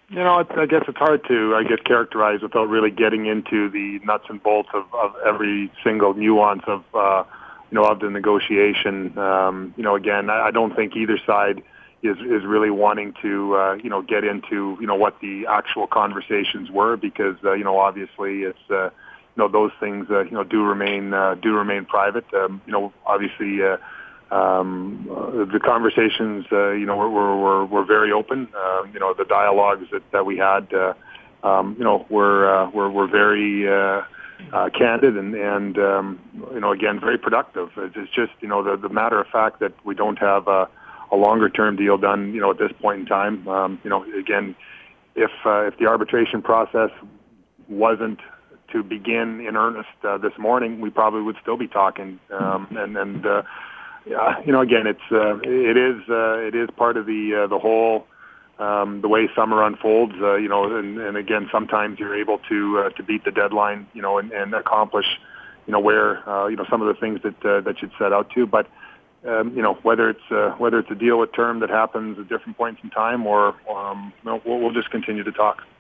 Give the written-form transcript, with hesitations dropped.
I guess it's hard to, characterize without really getting into the nuts and bolts of every single nuance of, of the negotiation. Again, I don't think either side is really wanting to, get into, what the actual conversations were because, obviously it's, those things, do remain private. Obviously, the conversations, were very open. The dialogues that we had, were very candid and again, very productive. It's just, the matter of fact that we don't have a longer term deal done, at this point in time. Again, if the arbitration process wasn't to begin in earnest this morning, we probably would still be talking. Again, it is part of the whole the way summer unfolds. And again, sometimes you're able to beat the deadline, and accomplish, where some of the things that you'd set out to. But whether it's a deal with term that happens at different points in time, or we'll just continue to talk.